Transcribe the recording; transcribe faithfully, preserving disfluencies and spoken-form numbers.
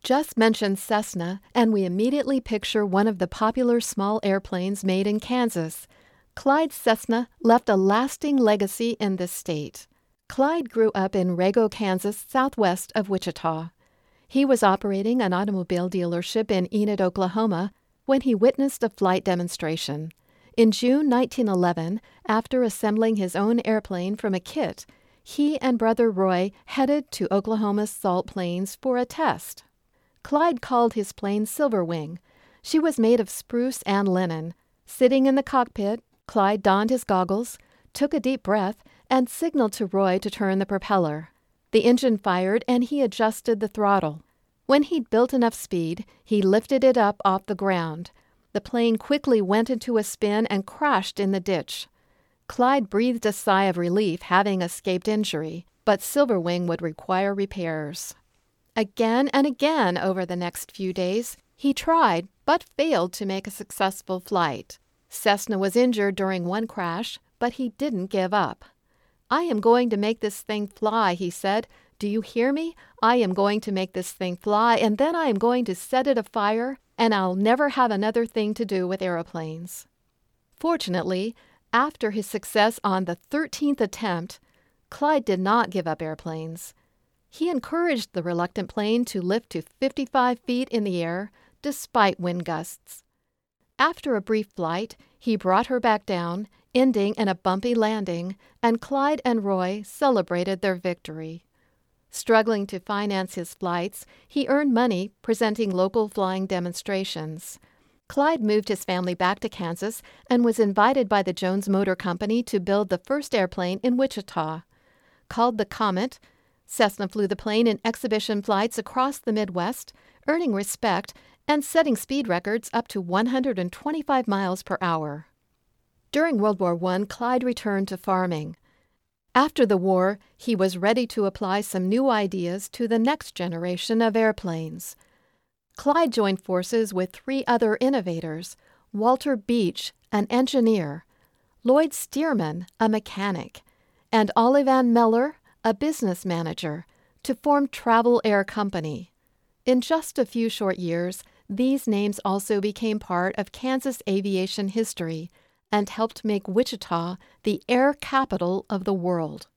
Just mention Cessna, and we immediately picture one of the popular small airplanes made in Kansas. Clyde Cessna left a lasting legacy in this state. Clyde grew up in Rago, Kansas, southwest of Wichita. He was operating an automobile dealership in Enid, Oklahoma, when he witnessed a flight demonstration. In June nineteen eleven, after assembling his own airplane from a kit, he and brother Roy headed to Oklahoma's Salt Plains for a test. Clyde called his plane Silverwing. She was made of spruce and linen. Sitting in the cockpit, Clyde donned his goggles, took a deep breath, and signaled to Roy to turn the propeller. The engine fired and he adjusted the throttle. When he'd built enough speed, he lifted it up off the ground. The plane quickly went into a spin and crashed in the ditch. Clyde breathed a sigh of relief, having escaped injury, but Silverwing would require repairs. Again and again over the next few days, he tried but failed to make a successful flight. Cessna was injured during one crash, but he didn't give up. "I am going to make this thing fly," he said. "Do you hear me? I am going to make this thing fly, and then I am going to set it afire, and I'll never have another thing to do with aeroplanes." Fortunately, after his success on the thirteenth attempt, Clyde did not give up airplanes. He encouraged the reluctant plane to lift to fifty-five feet in the air, despite wind gusts. After a brief flight, he brought her back down, ending in a bumpy landing, and Clyde and Roy celebrated their victory. Struggling to finance his flights, he earned money presenting local flying demonstrations. Clyde moved his family back to Kansas and was invited by the Jones Motor Company to build the first airplane in Wichita. Called the Comet, Cessna flew the plane in exhibition flights across the Midwest, earning respect and setting speed records up to one hundred twenty-five miles per hour. During World War One, Clyde returned to farming. After the war, he was ready to apply some new ideas to the next generation of airplanes. Clyde joined forces with three other innovators: Walter Beach, an engineer, Lloyd Stearman, a mechanic, and Olivan Meller, a business manager, to form Travel Air Company. In just a few short years, these names also became part of Kansas aviation history and helped make Wichita the air capital of the world.